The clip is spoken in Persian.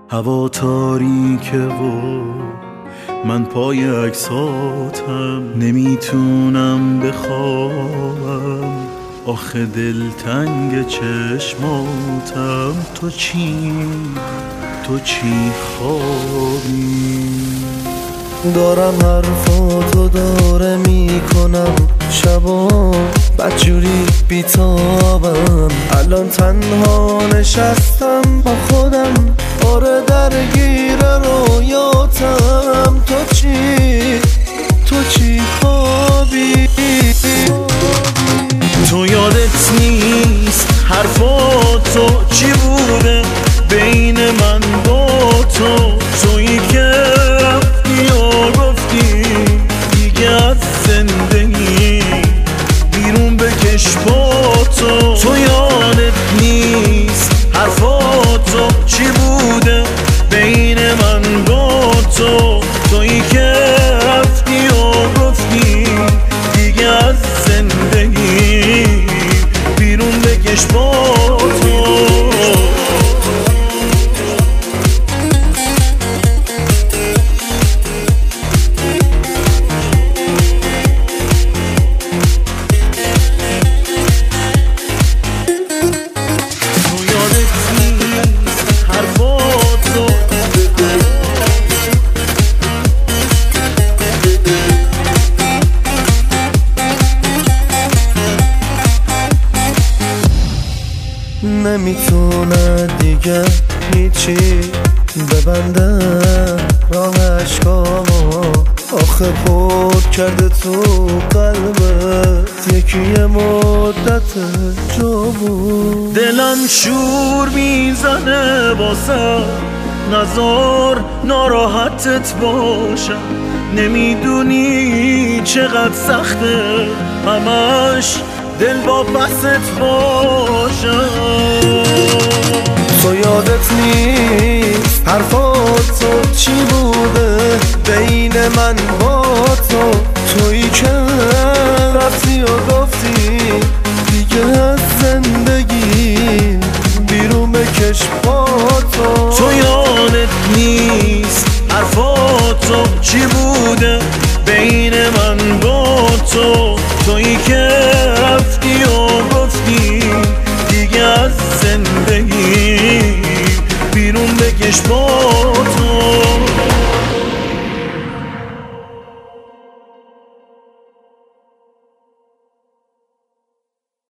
هوا تاریکه و من پای عکساتم، نمیتونم بخوابم آخه دلتنگ چشماتم. تو چی خوابی؟ دارم حرفاتو داره میکنم شبا بدجوری بیتابم. الان تنها نشستم با خودم، آره درگیر رویاتم. تو چی خوابی؟ تو یادت نیست حرفاتو چی بوده بین من با تو؟ تویی که رفتی و گفتی دیگه از زندگی بیرون بکش با تو. تو یادت نیست حرفاتو چی بوده بین من با تو؟ تویی که رفتی و گفتی دیگه از زندگی بیرون بکش با تو. نمیتونه دیگه هیچی ببنده راه عشقامو، آخه پر کرده تو قلبت یکی مدت جا بود. دلم شور میزنه واسه نزار ناراحتت باشم، نمیدونی چقدر سخته همش دل با بست باشم. تو یادت نیست حرفاتو چی بوده بین من با تو؟ تویی که رفتی و گفتی دیگه از زندگی بیرون بکش با تو. تو یادت نیست حرفاتو چی بوده بین من با تو؟ تویی که رفتی و گفتی دیگه از زندگی بیرون بکش با